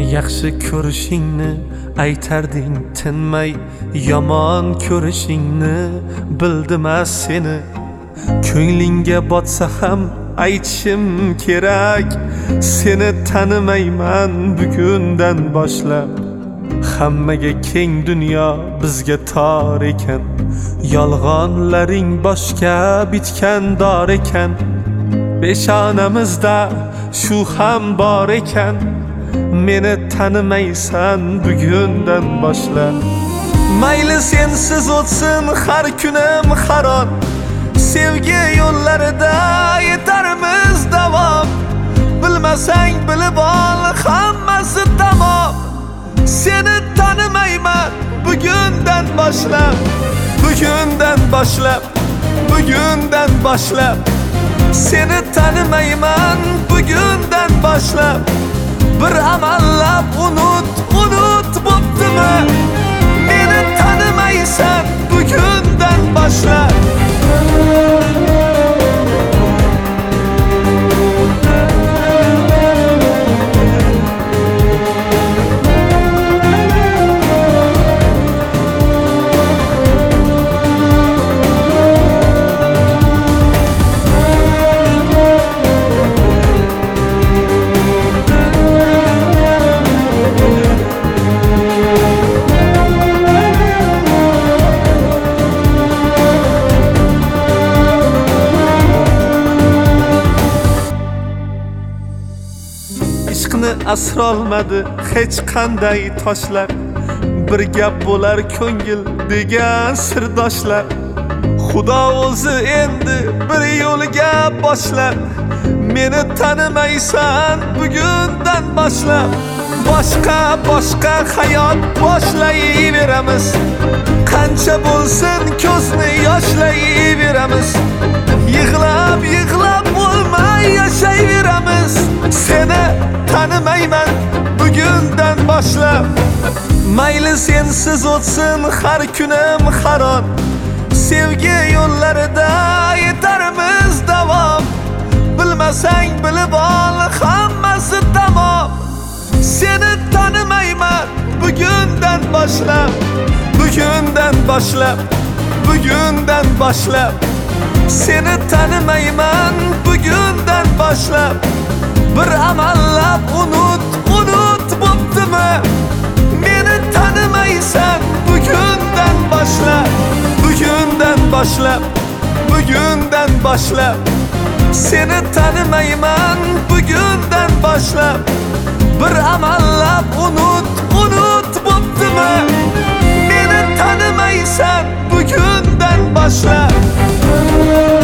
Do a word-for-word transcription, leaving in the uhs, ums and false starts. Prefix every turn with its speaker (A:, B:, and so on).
A: Yaxshi ko'rishingni aytarding tinmay, yomon ko'rishingni bildim-a seni. Ko'nglingga botsa ham aytishim kerak, seni tanimayman bugundan boshlab. Hammaga keng dunyo bizga tor ekan, yolg'onlaring boshga bitgan dor ekan. Peshonamizda shu ham bor ekan, meni tanimaysan bugundan boshlab. Mayli sensiz o'tsin har kunim haron, sevgi yo'llarida yetarmiz davom. Bilmasang bilib ol, hammasi tamom. Seni tanimayman bugundan boshlab, bugundan boshlab, bugundan boshlab. Seni tanimayman bugundan boshlab. Bir amallab unut, unut bo'ptimi? Meni tanimaysan bugundan boshlab. Ishqni asrolmadi hech qanday toshlar, bir gap bo'lar ko'ngil degan sirdoshlar. Xudo o'zi endi bir yo'lga boshlab, meni tanimaysan bugundan boshlab. Boshqa boshqa hayot boshlayveramiz, qancha bo'lsin ko'zni yoshlayveramiz. Yig'lab yig'lab bo'lmay yashayveramiz. Seni tanimayman bugundan boshlab. Mayli sensiz o'tsin har kunim haron, sevgi yo'llarida yetarmiz davom. Bilmasang bilib ol, hammasi tamom. Seni tanimayman bugundan boshlab, bugundan boshlab, bugundan boshlab. Seni tanimayman bugundan boshlab. Bir amallab unut, unut bo'ptimi? Meni tanimaysan bugundan boshlab, bugundan boshlab, bugundan boshlab. Seni tanimayman bugundan boshlab. Bir amallab unut, unut bo'ptimi? Meni tanimaysan bugundan boshlab.